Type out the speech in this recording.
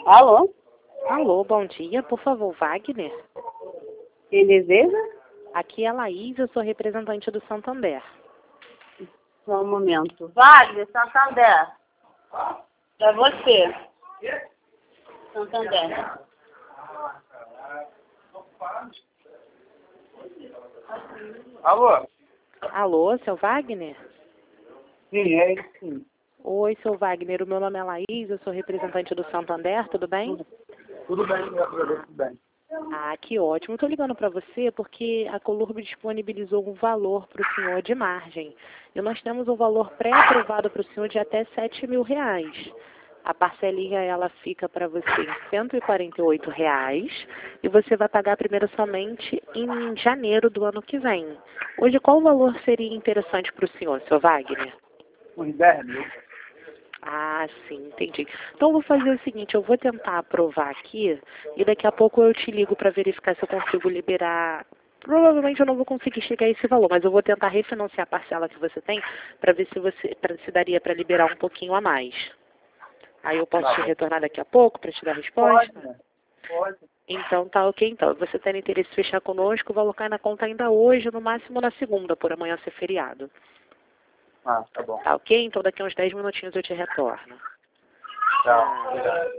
Alô? Alô, bom dia. Por favor, Wagner. Quem deseja? Aqui é a Laís, eu sou representante do Santander. Só um momento. Wagner, Santander. Pra você. Santander. Alô? Alô, seu Wagner? Sim, é isso sim. Oi, seu Wagner. O meu nome é Laís, eu sou representante do Santander, tudo bem? Tudo bem, graças a Deus, tudo bem. Ah, que ótimo. Estou ligando para você porque a Colurb disponibilizou um valor para o senhor de margem. E nós temos um valor pré-aprovado para o senhor de até R$ 7.000. A parcelinha ela fica para você em R$ 148 e você vai pagar primeiro somente em janeiro do ano que vem. Hoje, qual valor seria interessante para o senhor, seu Wagner? Uns 10 mil. Ah, sim, entendi. Então, eu vou fazer o seguinte, eu vou tentar aprovar aqui e daqui a pouco eu te ligo para verificar se eu consigo liberar. Provavelmente eu não vou conseguir chegar a esse valor, mas eu vou tentar refinanciar a parcela que você tem para ver se daria para liberar um pouquinho a mais. Aí eu posso te retornar daqui a pouco para te dar a resposta? Pode, né? Pode. Então, tá ok. Então, você tem interesse em fechar conosco, o valor cai na conta ainda hoje, no máximo na segunda, por amanhã ser feriado. Ah, tá bom. Tá ok? Então, daqui a uns 10 minutinhos eu te retorno. Tchau. Obrigado.